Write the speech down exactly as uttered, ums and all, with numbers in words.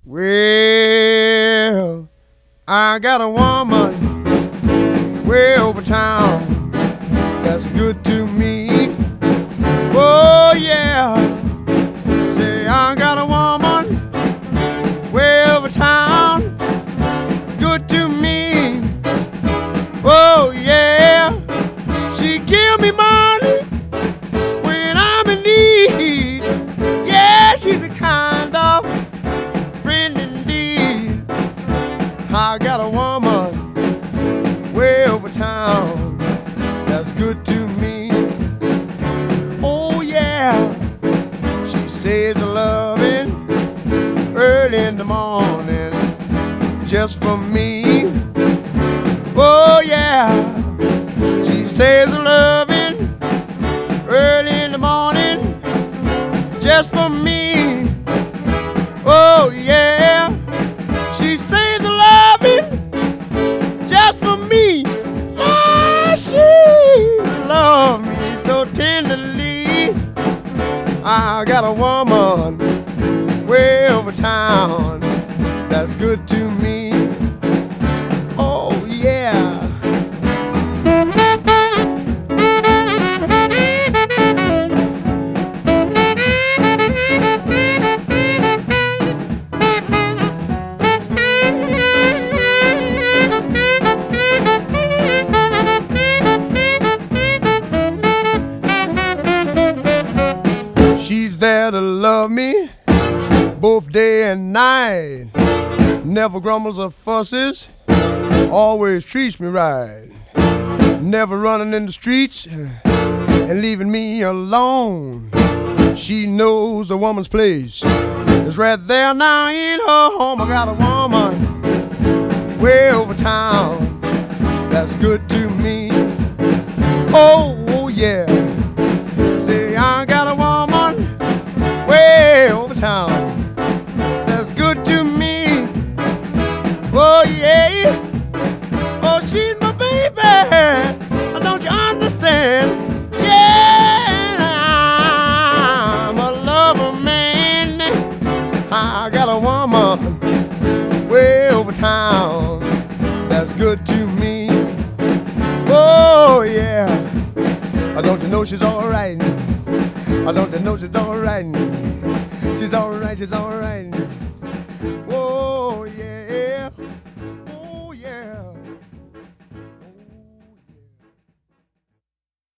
Well, I got a woman way over town that's good to me. Oh yeah, say I got a woman way over town, good to me. Oh yeah, she give me money when I'm in need. Yeah, she's a kind of friend indeed. I got a woman way over town that's good to me. Oh yeah, she says a loving early in the morning just for me. Oh yeah, she says a loving early in the morning just for me. Oh yeah, she says a loving just for me. Yeah, she loves me so tenderly. I got a woman way over town that's good to me. Oh yeah. She's there to love me both day and night. Never grumbles or fusses, always treats me right. Never running in the streets and leaving me alone. She knows a woman's place is right there now in her home. I got a woman way over town that's good to me. Oh, oh yeah, say I got a woman way over town that's good to me. Oh yeah, oh she's my baby, don't you understand? Yeah, I'm a lover man. I got a woman way over town that's good to me. Oh yeah, don't you know she's alright? Don't you know she's alright? She's alright, she's alright.